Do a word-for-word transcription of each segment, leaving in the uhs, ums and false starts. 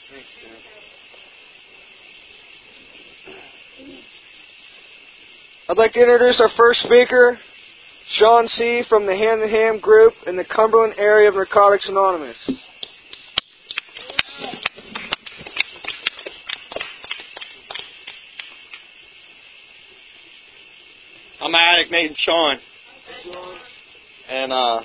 I'd like to introduce our first speaker, Sean C. from the Hand in Hand group in the Cumberland area of Narcotics Anonymous. I'm addict Nathan Sean. And, uh,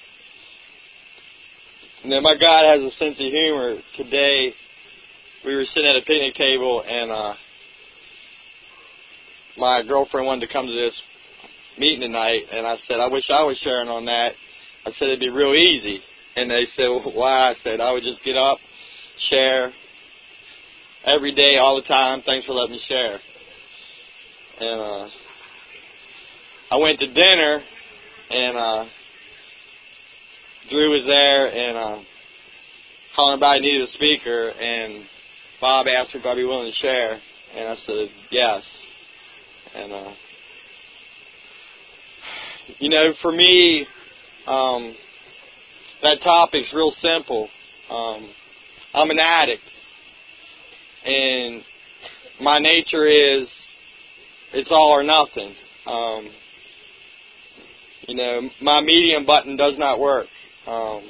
you know, my God has a sense of humor. Today, we were sitting at a picnic table, and, uh, my girlfriend wanted to come to this meeting tonight, and I said, I wish I was sharing on that. I said, it'd be real easy. And they said, well, why? I said, I would just get up, share, every day, all the time. Thanks for letting me share. And uh, I went to dinner, and uh, Drew was there, and uh, calling everybody needed a speaker, and Bob asked if I'd be willing to share, and I said, yes. And, uh, you know, for me, um, that topic's real simple. Um, I'm an addict, and my nature is it's all or nothing. Um, you know, my medium button does not work. Um,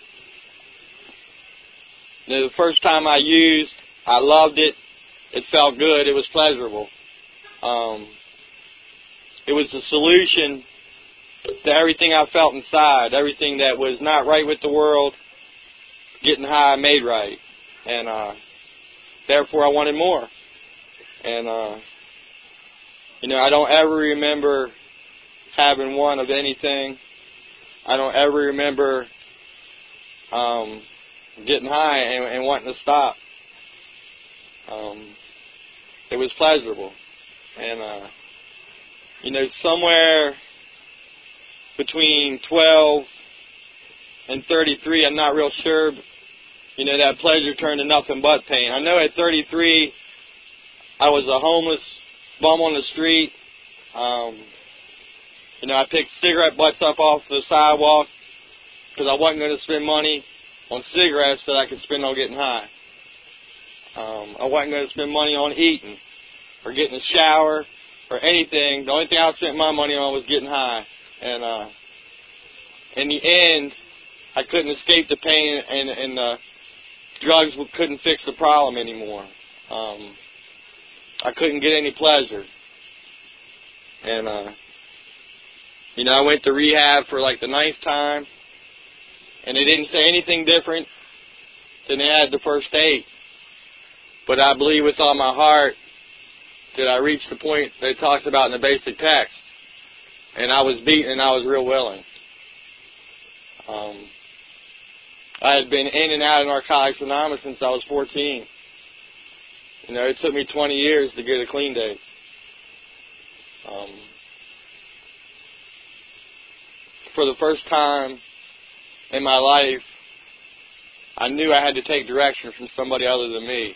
you know, the first time I used, I loved it. It felt good. It was pleasurable. Um, it was a solution to everything I felt inside, everything that was not right with the world, getting high made right. And uh, therefore I wanted more. And, uh, you know, I don't ever remember having one of anything. I don't ever remember um, getting high and, and wanting to stop. Um, it was pleasurable. And, uh, you know, somewhere between twelve and thirty-three, I'm not real sure, you know, that pleasure turned to nothing but pain. I know at thirty-three, I was a homeless bum on the street. Um, you know, I picked cigarette butts up off the sidewalk because I wasn't going to spend money on cigarettes that I could spend on getting high. Um, I wasn't going to spend money on eating or getting a shower or anything. The only thing I spent my money on was getting high. And uh, in the end, I couldn't escape the pain, and, and the drugs couldn't fix the problem anymore. Um, I couldn't get any pleasure. And, uh, you know, I went to rehab for like the ninth time, and they didn't say anything different than they had the first eight. But I believe with all my heart that I reached the point that it talks about in the basic text. And I was beaten, and I was real willing. Um, I had been in and out of Narcotics Anonymous since I was fourteen. You know, it took me twenty years to get a clean date. Um, for the first time in my life, I knew I had to take direction from somebody other than me.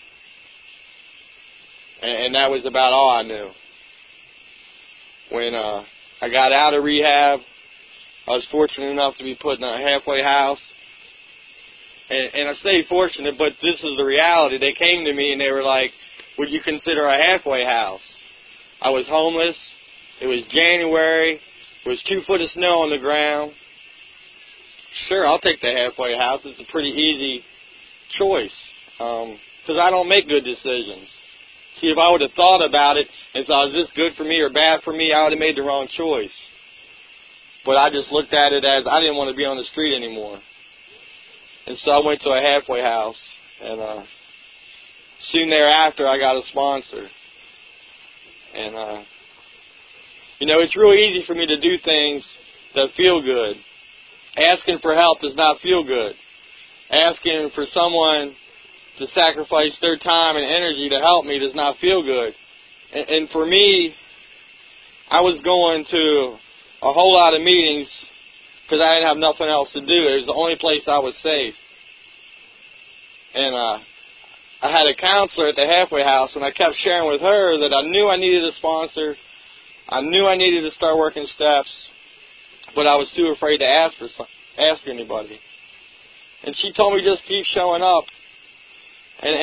And, and that was about all I knew. When uh, I got out of rehab, I was fortunate enough to be put in a halfway house. And, and I say fortunate, but this is the reality. They came to me and they were like, would you consider a halfway house? I was homeless. It was January. There was two foot of snow on the ground. Sure, I'll take the halfway house. It's a pretty easy choice because um, I don't make good decisions. See, if I would have thought about it and thought, is this good for me or bad for me, I would have made the wrong choice. But I just looked at it as I didn't want to be on the street anymore. And so I went to a halfway house. And uh, soon thereafter, I got a sponsor. And, uh, you know, it's real easy for me to do things that feel good. Asking for help does not feel good. Asking for someone to sacrifice their time and energy to help me does not feel good. And, and for me, I was going to a whole lot of meetings because I didn't have nothing else to do. It was the only place I was safe. And uh, I had a counselor at the halfway house, and I kept sharing with her that I knew I needed a sponsor. I knew I needed to start working steps, but I was too afraid to ask for some, ask anybody. And she told me just keep showing up. And,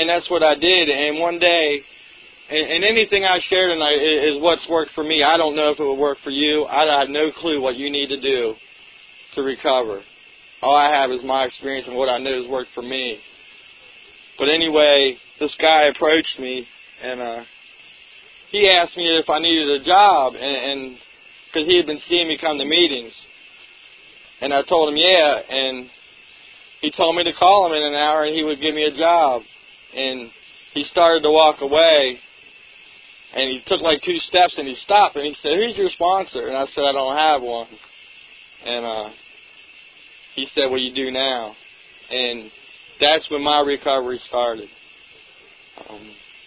and that's what I did. And one day, and, and anything I share tonight is, is what's worked for me. I don't know if it would work for you. I have no clue what you need to do to recover. All I have is my experience and what I know has worked for me. But anyway, this guy approached me, and uh, he asked me if I needed a job, and because he had been seeing me come to meetings. And I told him, yeah, and he told me to call him in an hour and he would give me a job. And he started to walk away, and he took like two steps and he stopped and he said, who's your sponsor? And I said, I don't have one. And uh, he said, well, you do now. And that's when my recovery started. Um,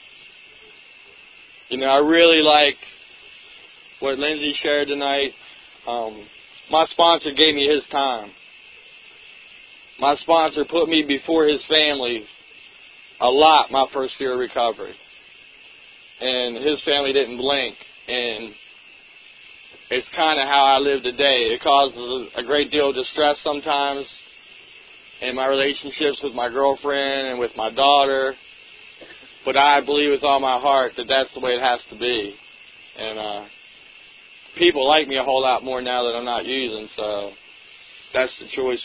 you know, I really like what Lindsay shared tonight. Um, my sponsor gave me his time. My sponsor put me before his family a lot my first year of recovery. And his family didn't blink. And it's kind of how I live today. It causes a great deal of distress sometimes in my relationships with my girlfriend and with my daughter. But I believe with all my heart that that's the way it has to be. And uh, people like me a whole lot more now that I'm not using, so that's the choice.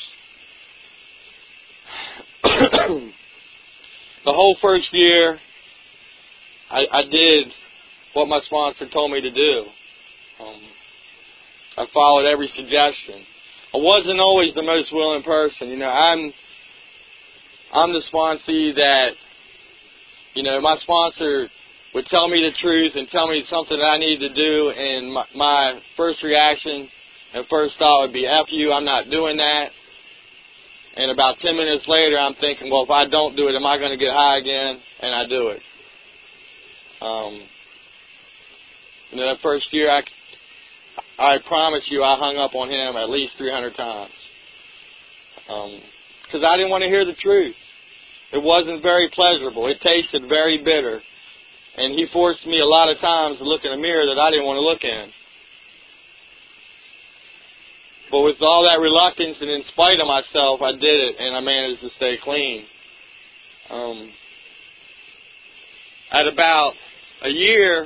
The whole first year, I, I did what my sponsor told me to do. Um, I followed every suggestion. I wasn't always the most willing person. You know, I'm I'm the sponsee that, you know, my sponsor would tell me the truth and tell me something that I needed to do, and my, my first reaction and first thought would be, F you, I'm not doing that. And about ten minutes later, I'm thinking, well, if I don't do it, am I going to get high again? And I do it. Um, you know, that first year, I, I promise you, I hung up on him at least three hundred times. Because um, I didn't want to hear the truth. It wasn't very pleasurable. It tasted very bitter. And he forced me a lot of times to look in a mirror that I didn't want to look in. But with all that reluctance and in spite of myself, I did it, and I managed to stay clean. Um, at about a year,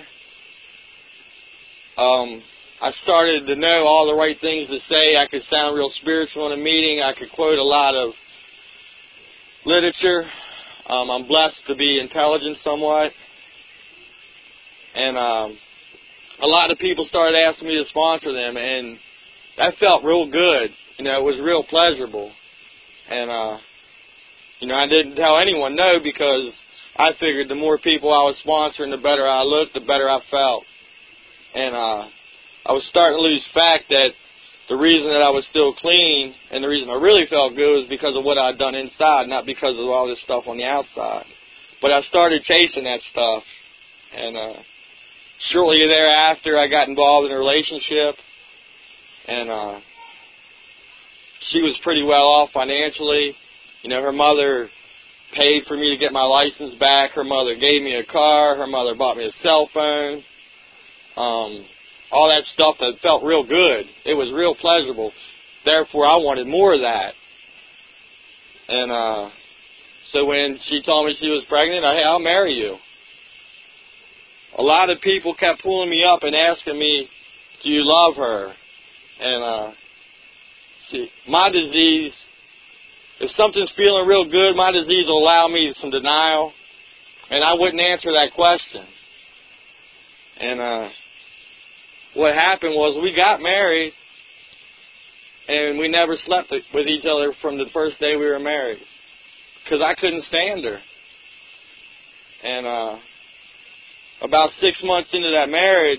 um, I started to know all the right things to say. I could sound real spiritual in a meeting. I could quote a lot of literature. Um, I'm blessed to be intelligent somewhat. And um, a lot of people started asking me to sponsor them, and that felt real good. You know, it was real pleasurable. And, uh, you know, I didn't tell anyone no because I figured the more people I was sponsoring, the better I looked, the better I felt. And uh, I was starting to lose fact that the reason that I was still clean and the reason I really felt good was because of what I'd done inside, not because of all this stuff on the outside. But I started chasing that stuff. And uh, shortly thereafter, I got involved in a relationship. And uh, she was pretty well off financially. You know, her mother paid for me to get my license back. Her mother gave me a car. Her mother bought me a cell phone. Um, all that stuff that felt real good. It was real pleasurable. Therefore, I wanted more of that. And uh, so when she told me she was pregnant, I, hey, I'll marry you. A lot of people kept pulling me up and asking me, do you love her? And, uh, see, my disease, if something's feeling real good, my disease will allow me some denial, and I wouldn't answer that question. And, uh, what happened was we got married, and we never slept with each other from the first day we were married, because I couldn't stand her. And, uh, about six months into that marriage,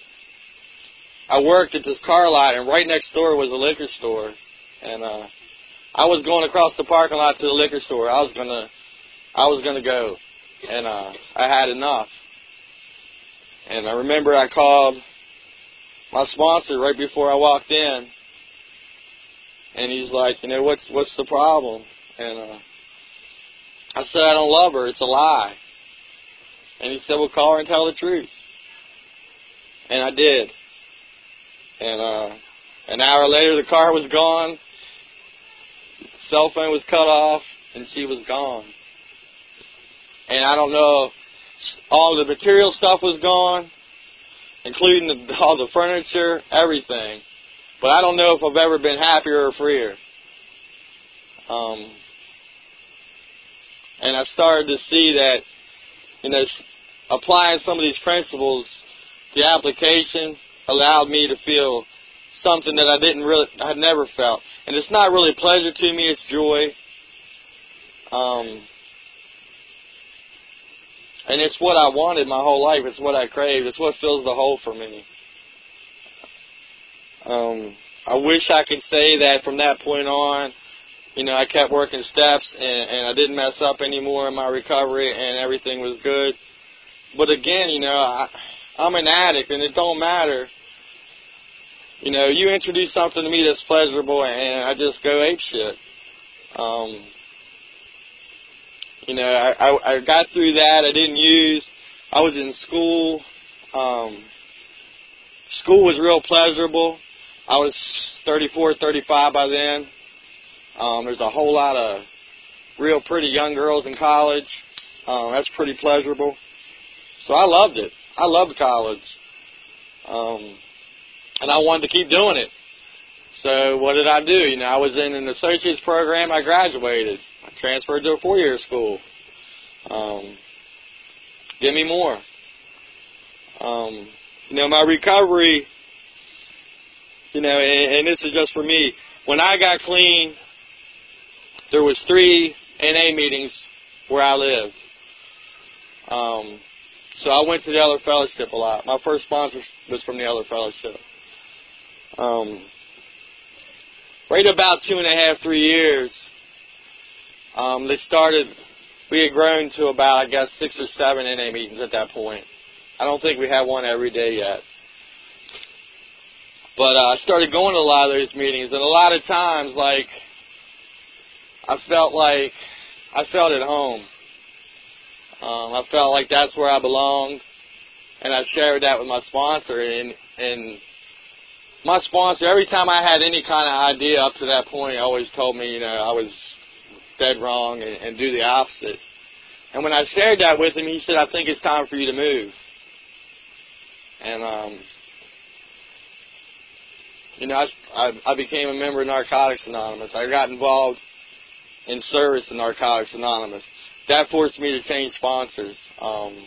I worked at this car lot, and right next door was a liquor store. And uh, I was going across the parking lot to the liquor store. I was gonna, I was gonna go, and uh, I had enough. And I remember I called my sponsor right before I walked in, and he's like, you know, what's what's the problem? And uh, I said, I don't love her. It's a lie. And he said, well, call her and tell the truth. And I did. And uh, an hour later, the car was gone, cell phone was cut off, and she was gone. and I don't know, all the material stuff was gone, including the, all the furniture, everything. But I don't know if I've ever been happier or freer. Um, and I started to see that, you know, applying some of these principles, the application allowed me to feel something that I didn't really, I had never felt. And it's not really pleasure to me, it's joy. Um, and it's what I wanted my whole life. It's what I craved. It's what fills the hole for me. Um, I wish I could say that from that point on, you know, I kept working steps and, and I didn't mess up anymore in my recovery and everything was good. But again, you know, I, I'm an addict and it don't matter. You know, you introduce something to me that's pleasurable and I just go apeshit. Um, you know, I, I, I got through that. I didn't use. I was in school. Um, school was real pleasurable. I was thirty-four, thirty-five by then. Um, there's a whole lot of real pretty young girls in college. Um, that's pretty pleasurable. So I loved it. I loved college. Um, and I wanted to keep doing it. So what did I do? You know, I was in an associate's program. I graduated. I transferred to a four-year school. Um, give me more. Um, you know, my recovery, you know, and, and this is just for me. When I got clean, there was three N A meetings where I lived. Um, so I went to the Elder Fellowship a lot. My first sponsor was from the Elder Fellowship. Um, right about two and a half, three years, um, they started, we had grown to about, I guess, six or seven N A meetings at that point. I don't think we had one every day yet. But uh, I started going to a lot of those meetings, and a lot of times, like, I felt like I felt at home. Um, I felt like that's where I belonged, and I shared that with my sponsor. And, and my sponsor, every time I had any kind of idea up to that point, always told me, you know, I was dead wrong and, and do the opposite. And when I shared that with him, he said, I think it's time for you to move. And, um, you know, I, I, I became a member of Narcotics Anonymous. I got involved in service in Narcotics Anonymous. That forced me to change sponsors. Um,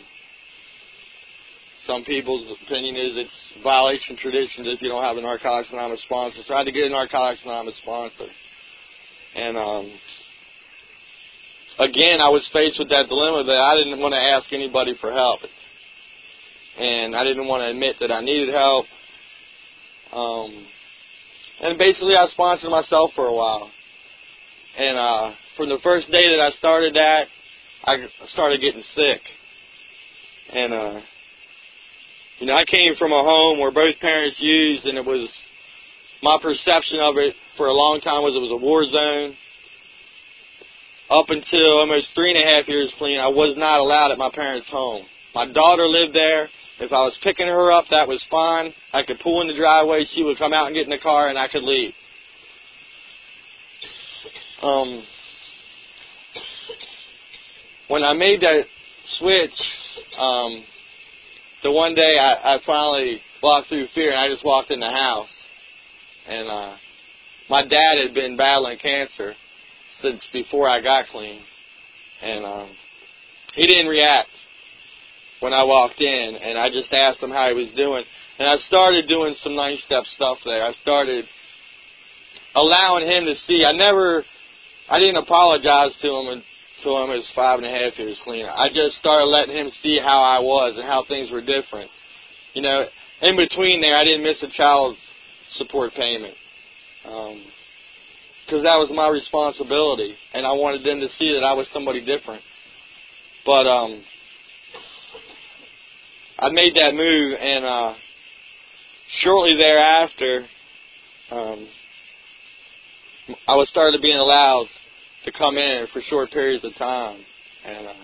some people's opinion is it's violation of traditions if you don't have a Narcotics Anonymous sponsor. So I had to get a Narcotics Anonymous sponsor. And, um, again, I was faced with that dilemma that I didn't want to ask anybody for help. And I didn't want to admit that I needed help. Um, and basically I sponsored myself for a while. And uh, from the first day that I started that, I started getting sick. And, uh, you know, I came from a home where both parents used, and it was, my perception of it for a long time was it was a war zone. Up until almost three and a half years clean, I was not allowed at my parents' home. My daughter lived there. If I was picking her up, that was fine. I could pull in the driveway. She would come out and get in the car, and I could leave. Um, when I made that switch, um, the one day I, I finally walked through fear, and I just walked in the house. And uh, my dad had been battling cancer since before I got clean. And um, he didn't react when I walked in, and I just asked him how he was doing. And I started doing some nine-step stuff there. I started allowing him to see. I never, I didn't apologize to him until I was five and a half years clean. I just started letting him see how I was and how things were different. You know, in between there, I didn't miss a child support payment. Um, because that was my responsibility, and I wanted them to see that I was somebody different. But um, I made that move, and uh, shortly thereafter, um, I was started being allowed to come in for short periods of time. And uh,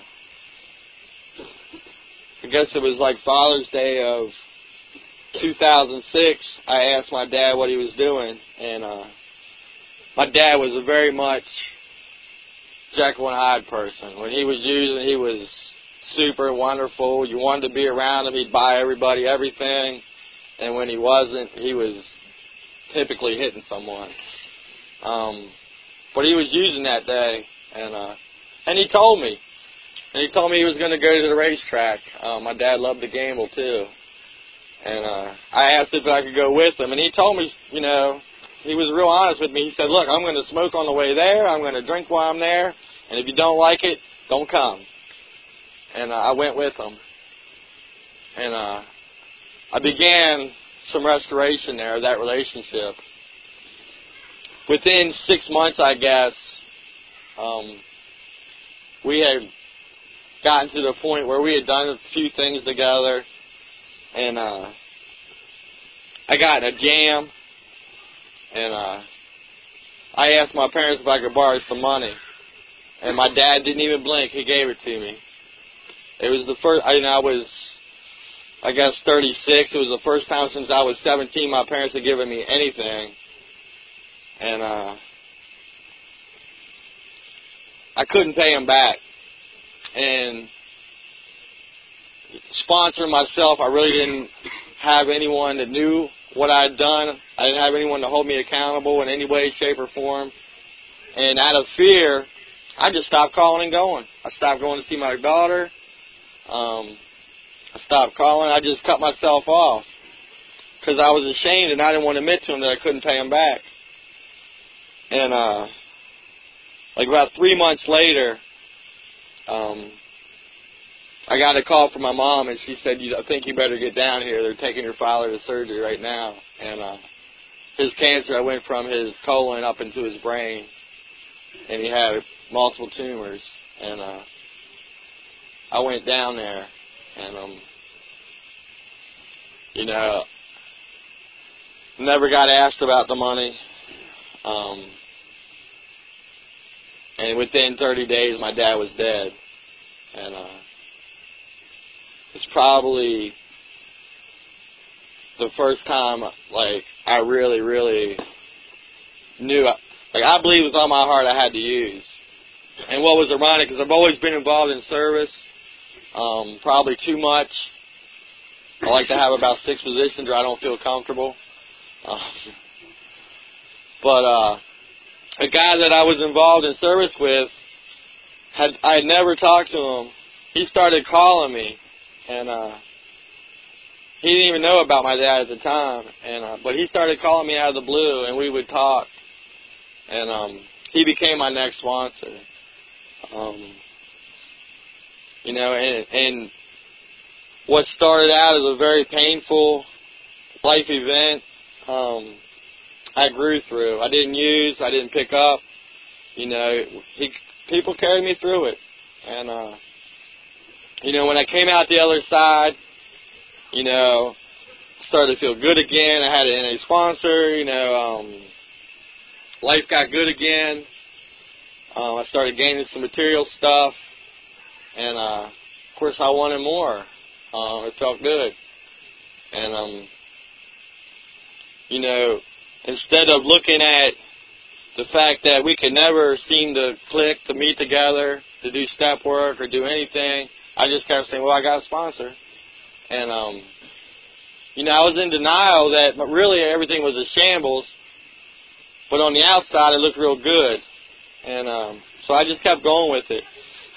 I guess it was like Father's Day of two thousand six, I asked my dad what he was doing, and uh, my dad was a very much Jekyll and Hyde person. When he was using, he was super wonderful. You wanted to be around him. He'd buy everybody everything. And when he wasn't, he was typically hitting someone. Um, but he was using that day, and uh, and he told me. And he told me he was going to go to the racetrack. Um, my dad loved to gamble, too. And uh, I asked if I could go with him. And he told me, you know, he was real honest with me. He said, look, I'm going to smoke on the way there. I'm going to drink while I'm there. And if you don't like it, don't come. And uh, I went with him. And uh, I began some restoration there of that relationship. Within six months, I guess, um, we had gotten to the point where we had done a few things together, and uh, I got in a jam, and uh, I asked my parents if I could borrow some money, and my dad didn't even blink. He gave it to me. It was the first, I, you know, I was, I guess, thirty-six. It was the first time since I was seventeen my parents had given me anything, and uh, I couldn't pay them back. And sponsoring myself, I really didn't have anyone that knew what I had done. I didn't have anyone to hold me accountable in any way, shape, or form. And out of fear, I just stopped calling and going. I stopped going to see my daughter. Um, I stopped calling. I just cut myself off because I was ashamed and I didn't want to admit to him that I couldn't pay him back. And uh, like about three months later, Um, I got a call from my mom, and she said, "I think you better get down here. They're taking your father to surgery right now." And uh, his cancer, I went from his colon up into his brain, and he had multiple tumors. And uh, I went down there, and, um, you know, never got asked about the money. Um, and within thirty days, my dad was dead. And uh, it's probably the first time, like, I really, really knew, like, I believe it was on my heart I had to use. And what was ironic is I've always been involved in service, um, probably too much. I like to have about six positions or I don't feel comfortable. Um, but uh, a guy that I was involved in service with, had I had never talked to him. He started calling me, and uh, he didn't even know about my dad at the time. And uh, but he started calling me out of the blue, and we would talk. And um, he became my next sponsor. Um, you know, and, and what started out as a very painful life event, um, I grew through. I didn't use, I didn't pick up. You know, he, people carried me through it. And, uh, you know, when I came out the other side, you know, started to feel good again. I had an N A sponsor, you know, um, life got good again. Um, I started gaining some material stuff. And, uh, of course, I wanted more. Um, it felt good. And, um, you know, instead of looking at the fact that we could never seem to click, to meet together, to do step work or do anything, I just kept saying, well, I got a sponsor. And, um, you know, I was in denial that really everything was a shambles, but on the outside it looked real good. And um, so I just kept going with it.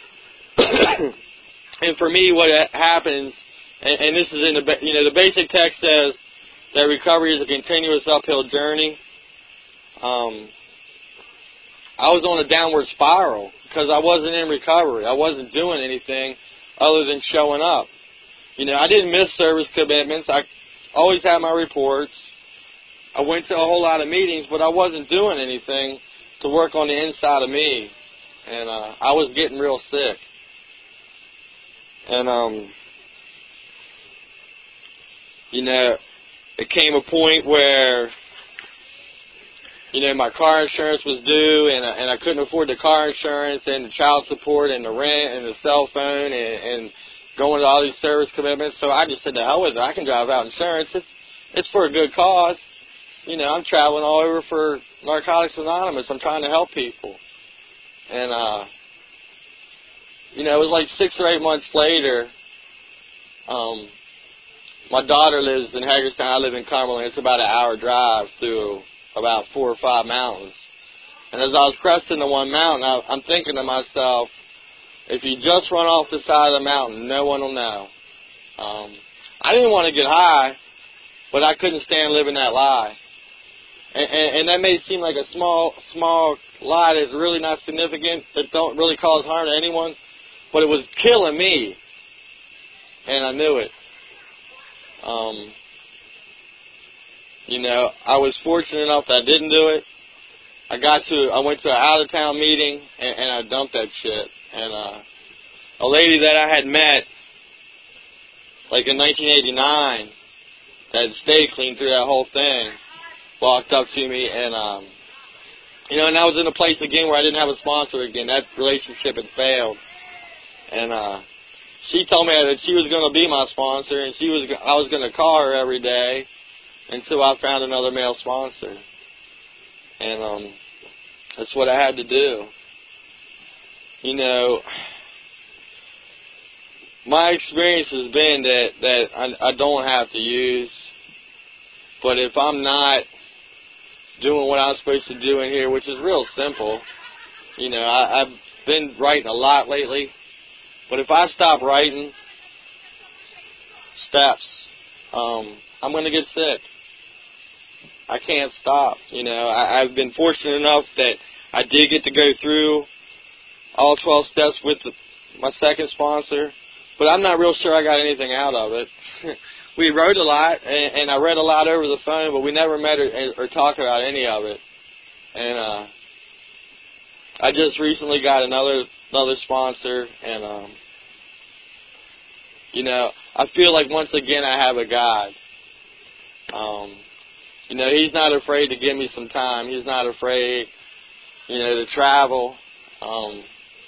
And for me, what happens, and, and this is in the, you know, the basic text says that recovery is a continuous uphill journey. Um, I was on a downward spiral because I wasn't in recovery. I wasn't doing anything other than showing up. You know, I didn't miss service commitments. I always had my reports. I went to a whole lot of meetings, but I wasn't doing anything to work on the inside of me. And uh, I was getting real sick. And, um, you know, it came a point where, you know, my car insurance was due, and I, and I couldn't afford the car insurance and the child support and the rent and the cell phone and, and going to all these service commitments. So I just said, to hell with it. I can drive out insurance. It's, it's for a good cause. You know, I'm traveling all over for Narcotics Anonymous. I'm trying to help people. And uh, you know, it was like six or eight months later. Um, my daughter lives in Hagerstown. I live in Cumberland. It's about an hour drive through about four or five mountains. And as I was cresting the one mountain, I, I'm thinking to myself, if you just run off the side of the mountain, no one will know. Um, I didn't want to get high, but I couldn't stand living that lie. And, and, and that may seem like a small, small lie that's really not significant, that don't really cause harm to anyone, but it was killing me, and I knew it. Um, you know, I was fortunate enough that I didn't do it. I got to, I went to an out-of-town meeting, and, and I dumped that shit. And uh, a lady that I had met, like in nineteen eighty-nine, that had stayed clean through that whole thing, walked up to me, and, um, you know, and I was in a place again where I didn't have a sponsor again. That relationship had failed. And uh, she told me that she was going to be my sponsor, and she was, I was going to call her every day until I found another male sponsor. And um, that's what I had to do. You know, my experience has been that, that I, I don't have to use, but if I'm not doing what I'm supposed to do in here, which is real simple, you know, I, I've been writing a lot lately, but if I stop writing steps, um, I'm going to get sick. I can't stop. You know, I, I've been fortunate enough that I did get to go through all twelve steps with the, my second sponsor, but I'm not real sure I got anything out of it. We wrote a lot, and, and I read a lot over the phone, but we never met or, or talked about any of it. And uh, I just recently got another another sponsor, and um, you know, I feel like once again I have a guide. Um, You know, he's not afraid to give me some time. He's not afraid, you know, to travel. Um,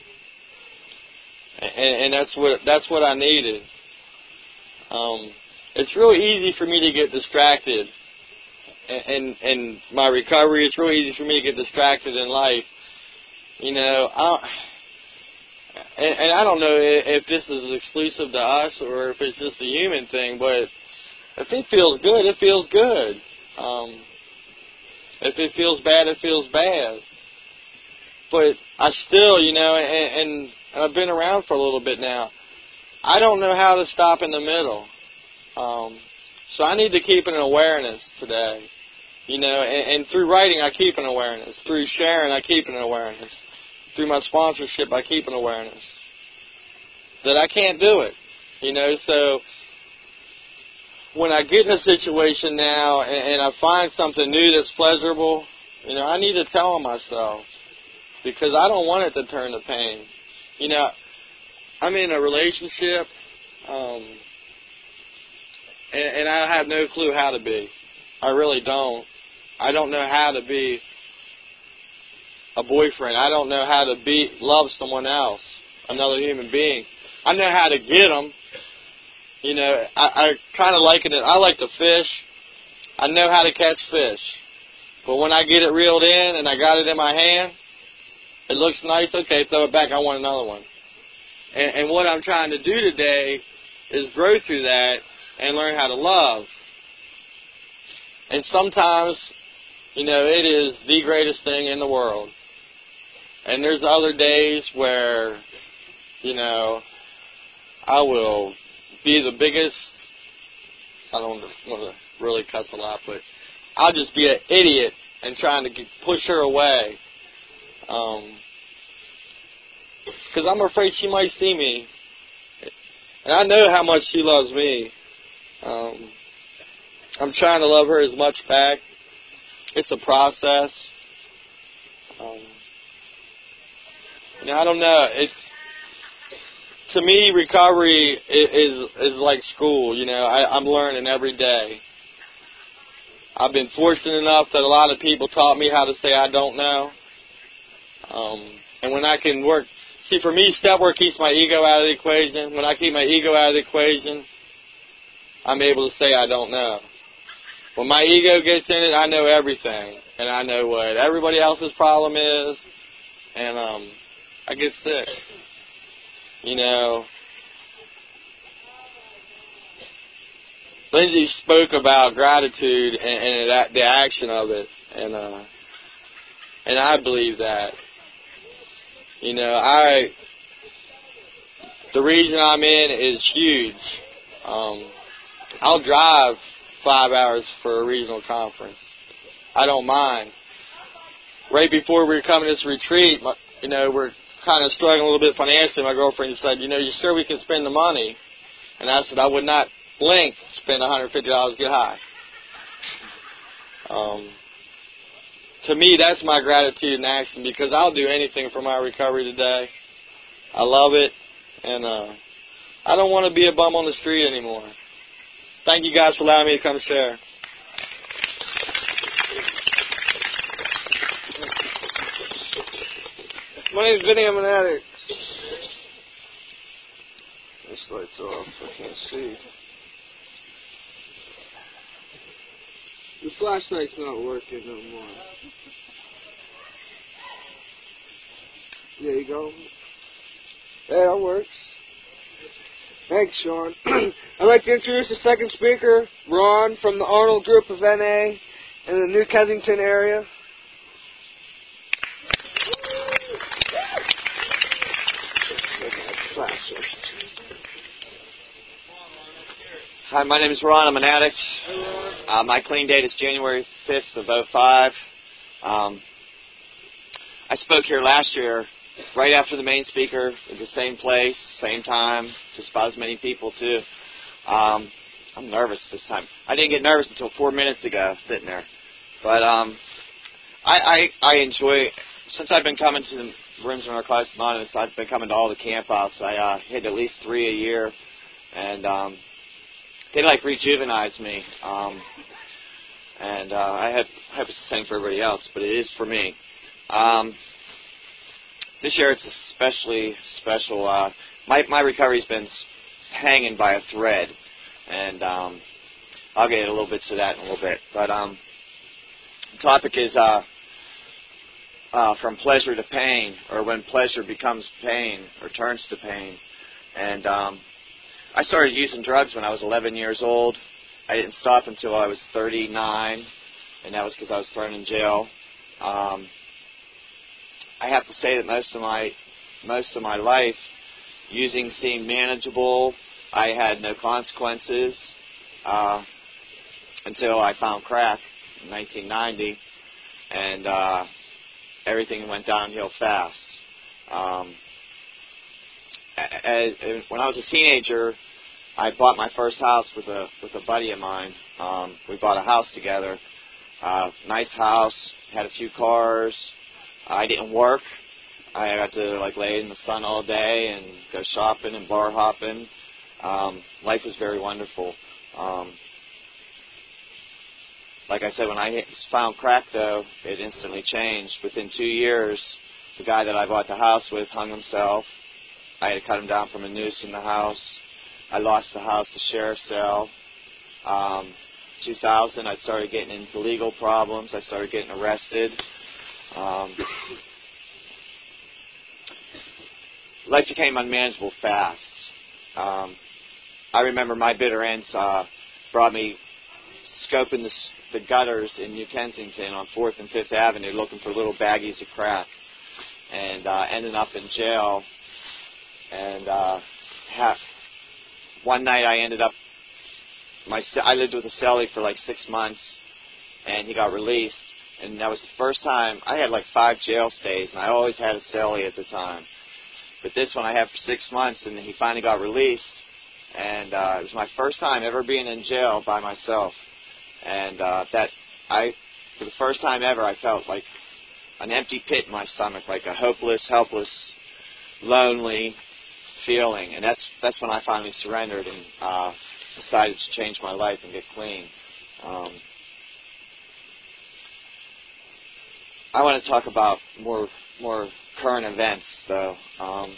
and, and that's what that's what I needed. Um, it's real easy for me to get distracted. In, in my recovery, it's real easy for me to get distracted in life. You know, I, and, and I don't know if this is exclusive to us or if it's just a human thing, but if it feels good, it feels good. Um, if it feels bad, it feels bad. But I still, you know, and, and I've been around for a little bit now, I don't know how to stop in the middle. Um, so I need to keep an awareness today. You know, and, and through writing, I keep an awareness. Through sharing, I keep an awareness. Through my sponsorship, I keep an awareness that I can't do it. You know, so when I get in a situation now and, and I find something new that's pleasurable, you know, I need to tell myself, because I don't want it to turn to pain. You know, I'm in a relationship, um, and, and I have no clue how to be. I really don't. I don't know how to be a boyfriend. I don't know how to be love someone else, another human being. I know how to get them. You know, I, I kind of liken it. I like to fish. I know how to catch fish. But when I get it reeled in and I got it in my hand, it looks nice. Okay, throw it back. I want another one. And, and what I'm trying to do today is grow through that and learn how to love. And sometimes, you know, it is the greatest thing in the world. And there's other days where, you know, I will be the biggest, I don't want to really cuss a lot, but I'll just be an idiot and trying to get, push her away. Um, because I'm afraid she might see me. And I know how much she loves me. Um, I'm trying to love her as much back. It's a process. Um, you know, I don't know. It's, to me, recovery is is like school. You know, I, I'm learning every day. I've been fortunate enough that a lot of people taught me how to say I don't know. Um, and when I can work, see, for me, step work keeps my ego out of the equation. When I keep my ego out of the equation, I'm able to say I don't know. When my ego gets in it, I know everything, and I know what everybody else's problem is, and um, I get sick. You know, Lindsay spoke about gratitude and, and the action of it, and uh, and I believe that. You know, I the region I'm in is huge. Um, I'll drive five hours for a regional conference. I don't mind. Right before we were coming to this retreat, my, you know, we're kind of struggling a little bit financially. My girlfriend said, you know, you sure we can spend the money? And I said, I would not blink to spend one hundred fifty dollars to get high. Um, to me, that's my gratitude in action, because I'll do anything for my recovery today. I love it, and uh, I don't want to be a bum on the street anymore. Thank you guys for allowing me to come share. My name's Vinny, I'm an addict. This light's off, I can't see. The flashlight's not working no more. There you go. Hey, that works. Thanks, Sean. I'd like to introduce the second speaker, Ron, from the Arnold Group of N A in the New Kensington area. Hi, my name is Ron. I'm an addict. Uh, my clean date is January fifth of oh five. Um, I spoke here last year, right after the main speaker, at the same place, same time, just about as many people, too. Um, I'm nervous this time. I didn't get nervous until four minutes ago, sitting there. But um, I, I, I enjoy, since I've been coming to the Rooms of Narcotics Anonymous, I've been coming to all the campouts. I uh, hit at least three a year, and um, they like rejuvenate me. Um, and uh, I have, I hope it's the same for everybody else, but it is for me. Um, this year it's especially special. Uh, my my recovery's been hanging by a thread, and um, I'll get a little bit to that in a little bit. But um, the topic is uh, uh, from pleasure to pain, or when pleasure becomes pain or turns to pain. And um, I started using drugs when I was eleven years old. I didn't stop until I was thirty-nine, and that was because I was thrown in jail. Um, I have to say that most of my most of my life, using seemed manageable. I had no consequences uh, until I found crack in nineteen ninety, and uh, everything went downhill fast. Um, as, as, when I was a teenager, I bought my first house with a with a buddy of mine. Um, we bought a house together. Uh, nice house, had a few cars. I didn't work. I got to like lay in the sun all day and go shopping and bar hopping. Um, life was very wonderful. Um, like I said, when I hit, found crack, though, it instantly changed. Within two years, the guy that I bought the house with hung himself. I had to cut him down from a noose in the house. I lost the house to sheriff's sale. Um, two thousand, I started getting into legal problems. I started getting arrested. Um, life became unmanageable fast. Um, I remember my bitter ends uh, brought me scoping the, the gutters in New Kensington on fourth and fifth Avenue looking for little baggies of crack, and uh, ended up in jail. And uh, half, one night I ended up, my I lived with a cellie for like six months, and he got released. And that was the first time. I had like five jail stays, and I always had a cellie at the time. But this one I had for six months, and he finally got released. And uh, it was my first time ever being in jail by myself. And uh, that I, for the first time ever, I felt like an empty pit in my stomach, like a hopeless, helpless, lonely feeling. And that's that's when I finally surrendered and uh, decided to change my life and get clean. Um, I want to talk about more more current events, though. Um,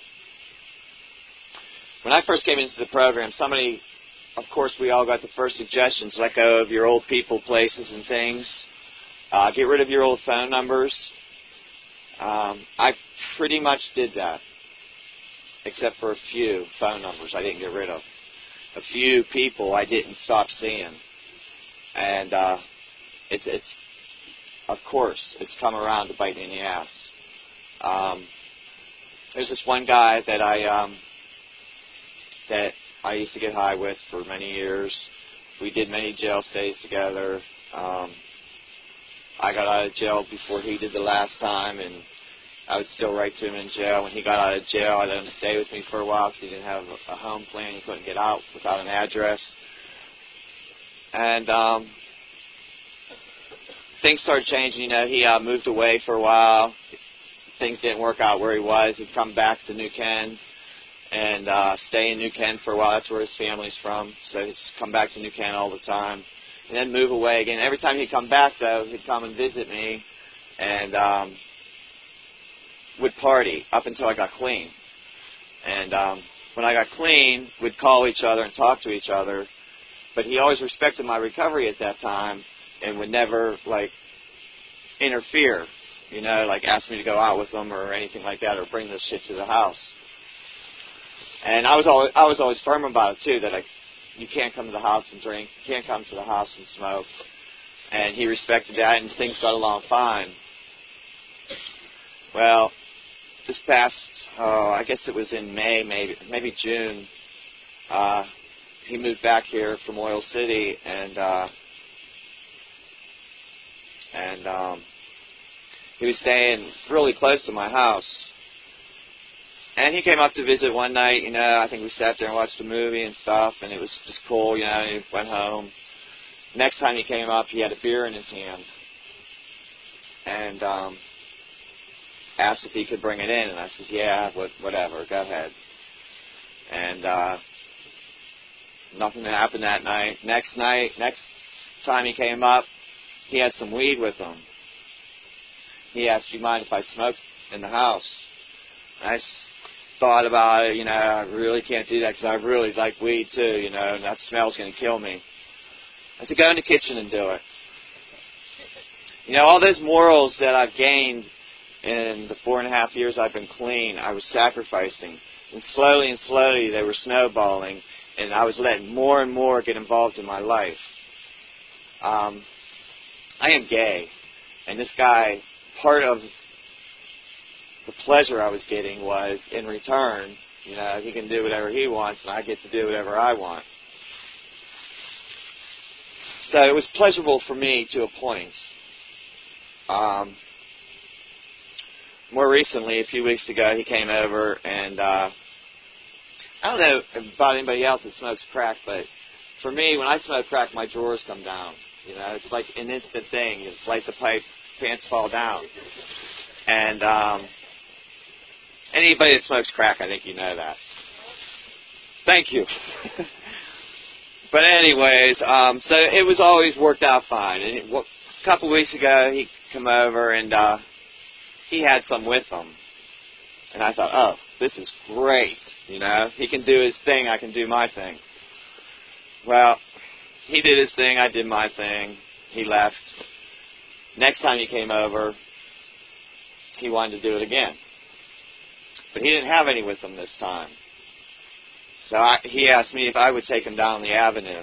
when I first came into the program, somebody, of course, we all got the first suggestions: let go of your old people, places, and things. Uh, get rid of your old phone numbers. Um, I pretty much did that, except for a few phone numbers I didn't get rid of. A few people I didn't stop seeing. And uh, it, it's, of course, it's come around to bite me in the ass. Um, there's this one guy that I um, that I used to get high with for many years. We did many jail stays together. Um, I got out of jail before he did the last time, and I would still write to him in jail. When he got out of jail, I let him stay with me for a while because he didn't have a, a home plan. He couldn't get out without an address. And um, things started changing. You know, he uh, moved away for a while. Things didn't work out where he was. He'd come back to New Ken and uh, stay in New Ken for a while. That's where his family's from. So he'd come back to New Ken all the time. And then move away again. Every time he'd come back, though, he'd come and visit me and um, would party up until I got clean. And um, when I got clean, we'd call each other and talk to each other. But he always respected my recovery at that time and would never, like, interfere, you know, like ask me to go out with him or anything like that or bring this shit to the house. And I was always, I was always firm about it, too, that I you can't come to the house and drink. You can't come to the house and smoke. And he respected that, and things got along fine. Well, this past, oh, I guess it was in May, maybe maybe June, uh, he moved back here from Oil City, and uh, and um, he was staying really close to my house. And he came up to visit one night, you know, I think we sat there and watched a movie and stuff, and it was just cool, you know, and he went home. Next time he came up, he had a beer in his hand. And um, asked if he could bring it in, and I said, yeah, what, whatever, go ahead. And uh, nothing happened that night. Next night, next time he came up, he had some weed with him. He asked, do you mind if I smoke in the house? And I thought about it, you know, I really can't do that because I really like weed too, you know, and that smell's going to kill me. I said, go in the kitchen and do it. You know, all those morals that I've gained in the four and a half years I've been clean, I was sacrificing. And slowly and slowly they were snowballing, and I was letting more and more get involved in my life. Um, I am gay, and this guy, part of the pleasure I was getting was, in return, you know, he can do whatever he wants, and I get to do whatever I want. So it was pleasurable for me to a point. Um, more recently, a few weeks ago, he came over, and uh, I don't know about anybody else that smokes crack, but for me, when I smoke crack, my drawers come down. You know, it's like an instant thing. You just light the pipe, pants fall down. And um, anybody that smokes crack, I think you know that. Thank you. But anyways, um, so it was always worked out fine. And it, well, a couple weeks ago, he came over, and uh, he had some with him. And I thought, oh, this is great. You know, he can do his thing, I can do my thing. Well, he did his thing, I did my thing. He left. Next time he came over, he wanted to do it again. But he didn't have any with him this time. So I, he asked me if I would take him down the avenue.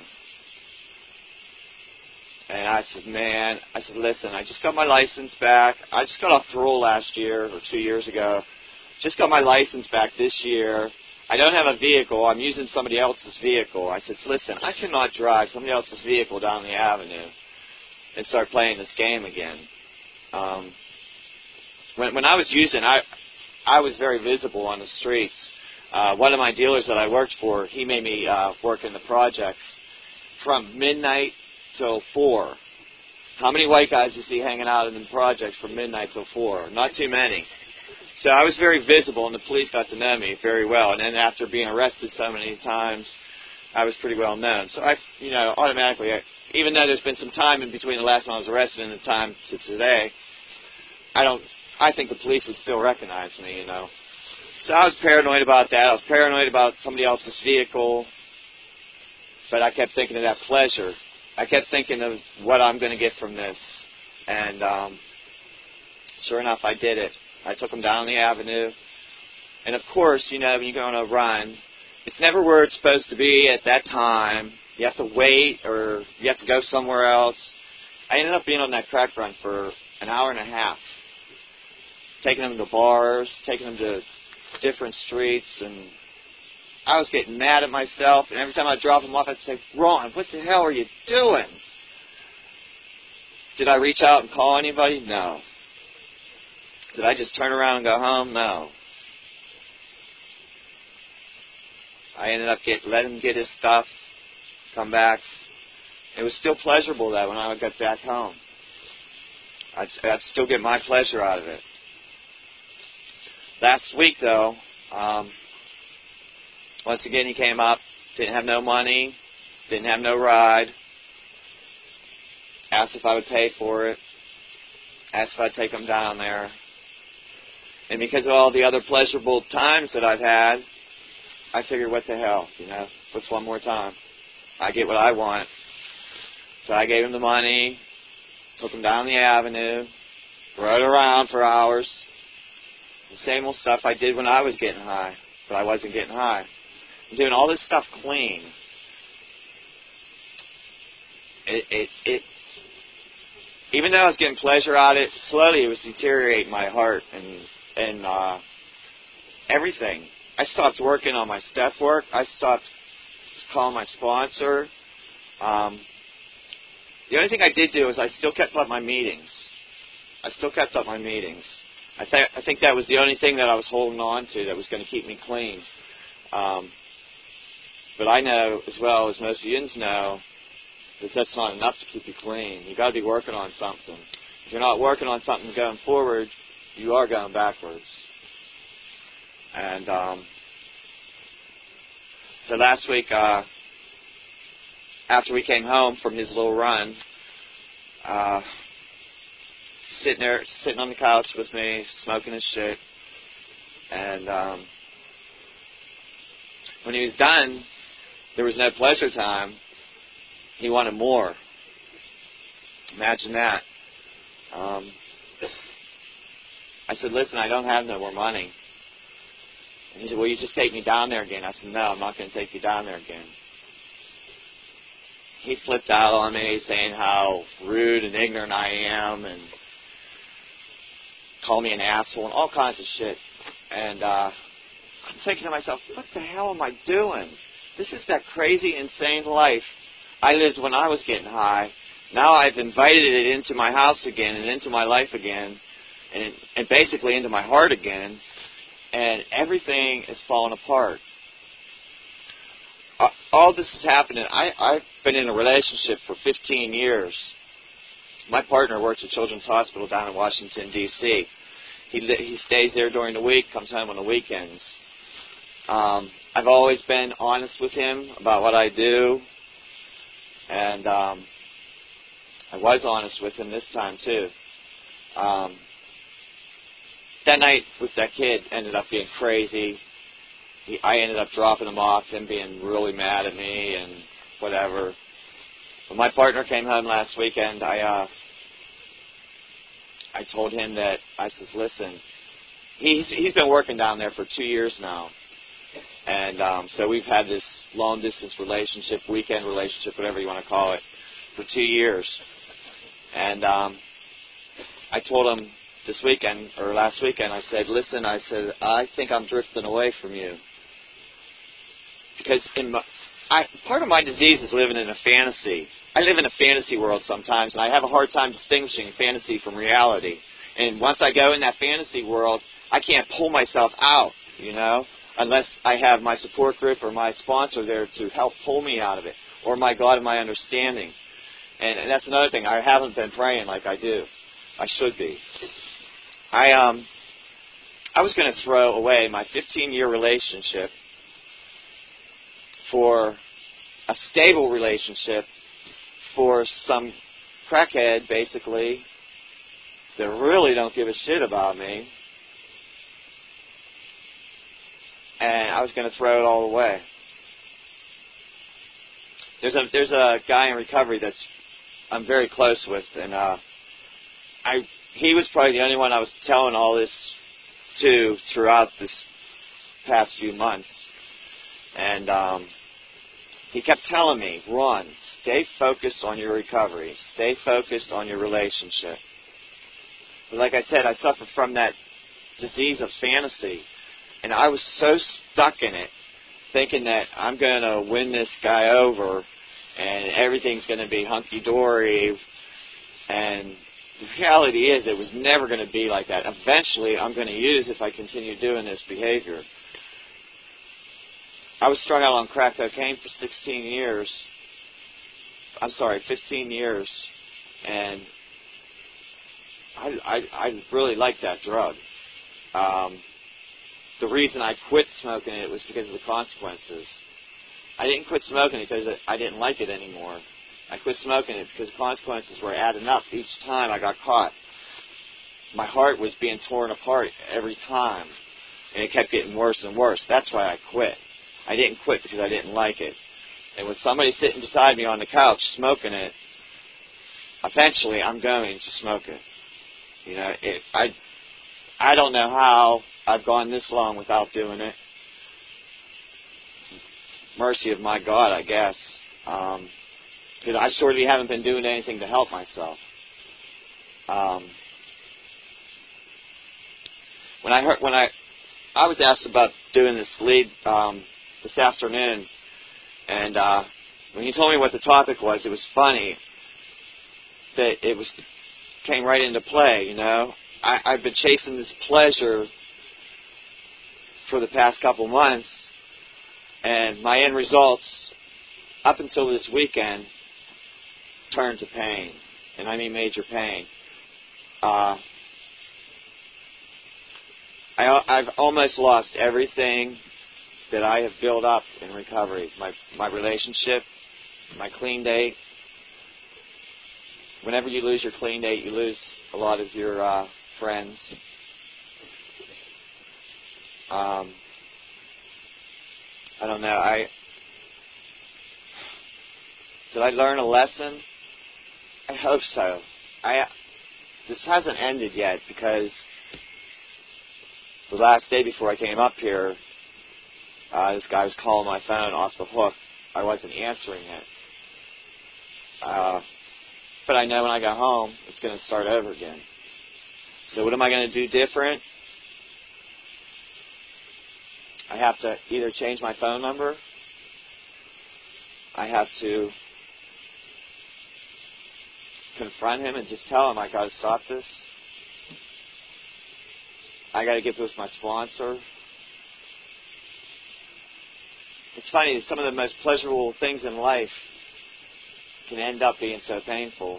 And I said, man, I said, listen, I just got my license back. I just got off parole last year or two years ago. Just got my license back this year. I don't have a vehicle. I'm using somebody else's vehicle. I said, listen, I cannot drive somebody else's vehicle down the avenue and start playing this game again. Um, when, when I was using, I, I was very visible on the streets. Uh, one of my dealers that I worked for, he made me uh, work in the projects from midnight till four. How many white guys you see hanging out in the projects from midnight till four? Not too many. So I was very visible, and the police got to know me very well. And then after being arrested so many times, I was pretty well known. So I, you know, automatically, I, even though there's been some time in between the last time I was arrested and the time to today, I don't. I think the police would still recognize me, you know. So I was paranoid about that. I was paranoid about somebody else's vehicle, but I kept thinking of that pleasure. I kept thinking of what I'm going to get from this, and um, sure enough, I did it. I took him down the avenue, And of course, you know, when you go on a run, it's never where it's supposed to be at that time. You have to wait, or you have to go somewhere else. I ended up being on that crack run for an hour and a half, taking them to bars, taking them to different streets, and I was getting mad at myself, and every time I'd drop them off, I'd say, Ron, what the hell are you doing? Did I reach out and call anybody? No. Did I just turn around and go home? No. I ended up get, letting him get his stuff, come back. It was still pleasurable, that when I got back home. I'd, I'd still get my pleasure out of it. Last week, though, um, once again he came up, didn't have no money, didn't have no ride, asked if I would pay for it, asked if I'd take him down there. And because of all the other pleasurable times that I've had, I figured, what the hell, you know, what's one more time? I get what I want. So I gave him the money, took him down the avenue, rode around for hours. The same old stuff I did when I was getting high, but I wasn't getting high. I'm doing all this stuff clean. It, it, it, even though I was getting pleasure out of it, slowly it was deteriorating my heart and, and uh, everything. I stopped working on my step work. I stopped calling my sponsor. Um, the only thing I did do is I still kept up my meetings. I still kept up my meetings. I, th- I think that was the only thing that I was holding on to that was going to keep me clean. Um, but I know, as well as most of you know, that that's not enough to keep you clean. You've got to be working on something. If you're not working on something going forward, you are going backwards. And um, so last week, uh, after we came home from his little run, uh, sitting there, sitting on the couch with me, smoking his shit, and um, when he was done, there was no pleasure time. He wanted more. Imagine that. Um, I said, listen, I don't have no more money. And he said, well, you just take me down there again. I said, no, I'm not going to take you down there again. He flipped out on me, saying how rude and ignorant I am, and called me an asshole and all kinds of shit. And uh, I'm thinking to myself, what the hell am I doing? This is that crazy, insane life I lived when I was getting high. Now I've invited it into my house again and into my life again, and, and basically into my heart again, and everything is falling apart. Uh, all this is happening. I, I've been in a relationship for fifteen years. My partner works at Children's Hospital down in Washington, D C He he stays there during the week, comes home on the weekends. Um, I've always been honest with him about what I do, and um, I was honest with him this time too. Um, that night with that kid ended up being crazy. He, I ended up dropping him off, him being really mad at me and whatever. When my partner came home last weekend, I uh, I told him that, I said, listen, he's he's been working down there for two years now. And um, so we've had this long-distance relationship, weekend relationship, whatever you want to call it, for two years. And um, I told him this weekend, or last weekend, I said, listen, I said, I think I'm drifting away from you. Because in my, I, part of my disease is living in a fantasy. I live in a fantasy world sometimes, and I have a hard time distinguishing fantasy from reality. And once I go in that fantasy world, I can't pull myself out, you know, unless I have my support group or my sponsor there to help pull me out of it, or my God and my understanding. And, and that's another thing. I haven't been praying like I do. I should be. I um, I was going to throw away my fifteen-year relationship for a stable relationship for some crackhead, basically, that really don't give a shit about me. And I was going to throw it all away. There's a there's a guy in recovery that's I'm very close with, and uh, I he was probably the only one I was telling all this to throughout this past few months. And um, he kept telling me, Ron, stay focused on your recovery. Stay focused on your relationship. But like I said, I suffer from that disease of fantasy. And I was so stuck in it, thinking that I'm going to win this guy over and everything's going to be hunky-dory. And the reality is it was never going to be like that. Eventually, I'm going to use if I continue doing this behavior. I was strung out on crack cocaine for sixteen years. I'm sorry, fifteen years. And I, I, I really liked that drug. Um, the reason I quit smoking it was because of the consequences. I didn't quit smoking it because I didn't like it anymore. I quit smoking it because the consequences were adding up each time I got caught. My heart was being torn apart every time, and it kept getting worse and worse. That's why I quit. I didn't quit because I didn't like it. And with somebody sitting beside me on the couch smoking it, eventually I'm going to smoke it. You know, it, I, I don't know how I've gone this long without doing it. Mercy of my God, I guess. Um, because I surely haven't been doing anything to help myself. Um, when I heard, when I, I was asked about doing this lead um, this afternoon, and uh, when he told me what the topic was, it was funny that it was came right into play. You know, I, I've been chasing this pleasure for the past couple months, and my end results, up until this weekend, turned to pain, and I mean major pain. Uh, I, I've almost lost everything that I have built up in recovery. My my relationship, my clean date. Whenever you lose your clean date, you lose a lot of your uh, friends. Um, I don't know. I did I learn a lesson? I hope so. I this hasn't ended yet because the last day before I came up here, uh, this guy was calling my phone off the hook. I wasn't answering it. Uh, but I know when I go home, it's going to start over again. So what am I going to do different? I have to either change my phone number. I have to confront him and just tell him I got to stop this. I got to get with my sponsor. It's funny, some of the most pleasurable things in life can end up being so painful.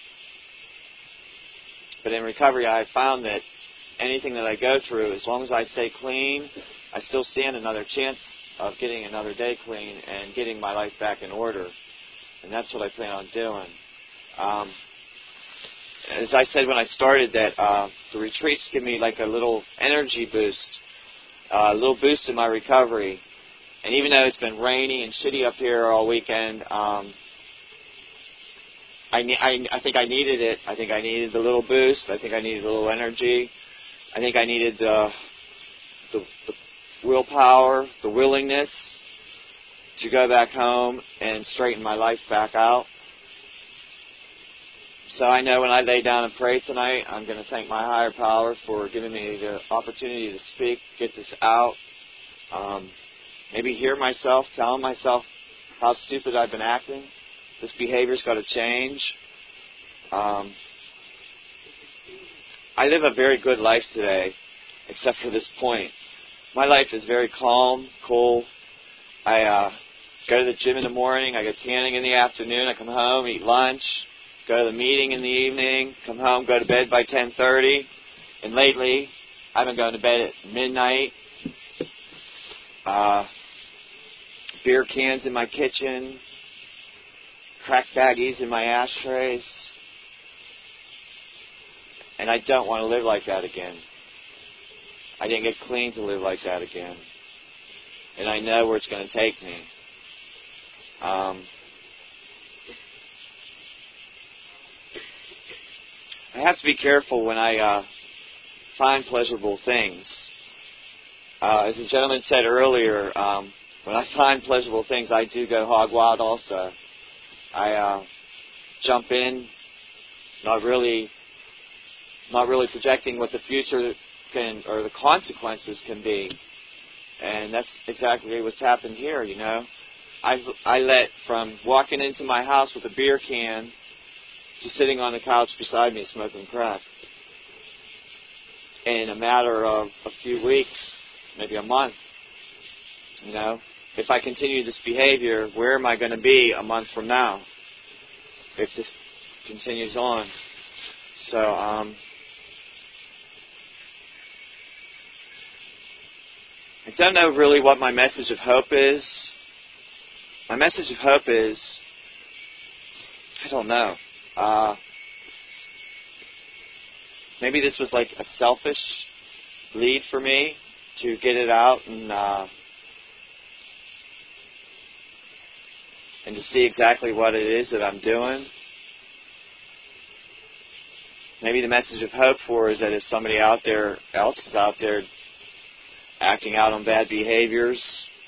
But in recovery, I found that anything that I go through, as long as I stay clean, I still stand another chance of getting another day clean and getting my life back in order. And that's what I plan on doing. Um, as I said when I started, that uh, the retreats give me like a little energy boost, uh, a little boost in my recovery. And even though it's been rainy and shitty up here all weekend, um, I, ne- I, I think I needed it. I think I needed the little boost. I think I needed a little energy. I think I needed the, the, the willpower, the willingness to go back home and straighten my life back out. So I know when I lay down and pray tonight, I'm going to thank my higher power for giving me the opportunity to speak, get this out, um, maybe hear myself, telling myself how stupid I've been acting. This behavior's got to change. Um, I live a very good life today, except for this point. My life is very calm, cool. I uh, go to the gym in the morning. I go tanning in the afternoon. I come home, eat lunch, go to the meeting in the evening, come home, go to bed by ten thirty. And lately, I've been going to bed at midnight. Uh, beer cans in my kitchen, crack baggies in my ashtrays. And I don't want to live like that again. I didn't get clean to live like that again. And I know where it's going to take me. Um, I have to be careful when I uh, find pleasurable things. uh, as the gentleman said earlier, um, when I find pleasurable things, I do go hog wild also. I uh, jump in, not really, not really projecting what the future can, or the consequences can be. And that's exactly what's happened here, you know. I, I let, from walking into my house with a beer can to sitting on the couch beside me smoking crack, in a matter of a few weeks, maybe a month, you know. If I continue this behavior, where am I going to be a month from now if this continues on? So, um, I don't know really what my message of hope is. My message of hope is, I don't know. Uh, maybe this was like a selfish lead for me to get it out and uh, and to see exactly what it is that I'm doing. Maybe the message of hope for is that if somebody out there else is out there acting out on bad behaviors,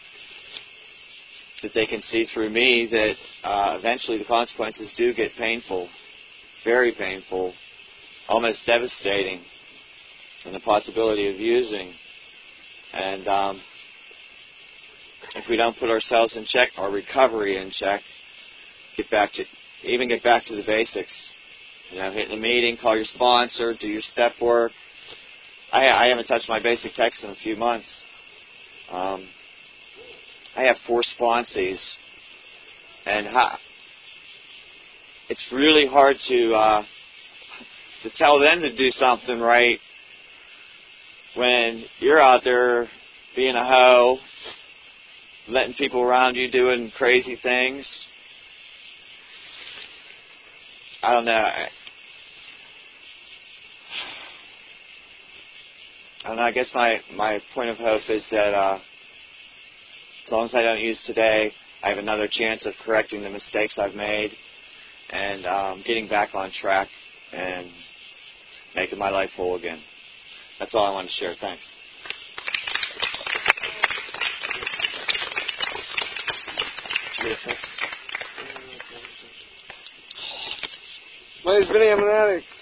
that they can see through me that uh, eventually the consequences do get painful, very painful, almost devastating, and the possibility of using. And um, if we don't put ourselves in check, our recovery in check, get back to, even get back to the basics. You know, hit the meeting, call your sponsor, do your step work. I, I haven't touched my basic text in a few months. Um, I have four sponsees, and ha, it's really hard to uh, to tell them to do something right when you're out there being a hoe, letting people around you doing crazy things. I don't know. I, I don't know. I guess my, my point of hope is that uh, as long as I don't use today, I have another chance of correcting the mistakes I've made and um, getting back on track and making my life whole again. That's all I want to share. Thanks. My name's Vinny. I'm an addict.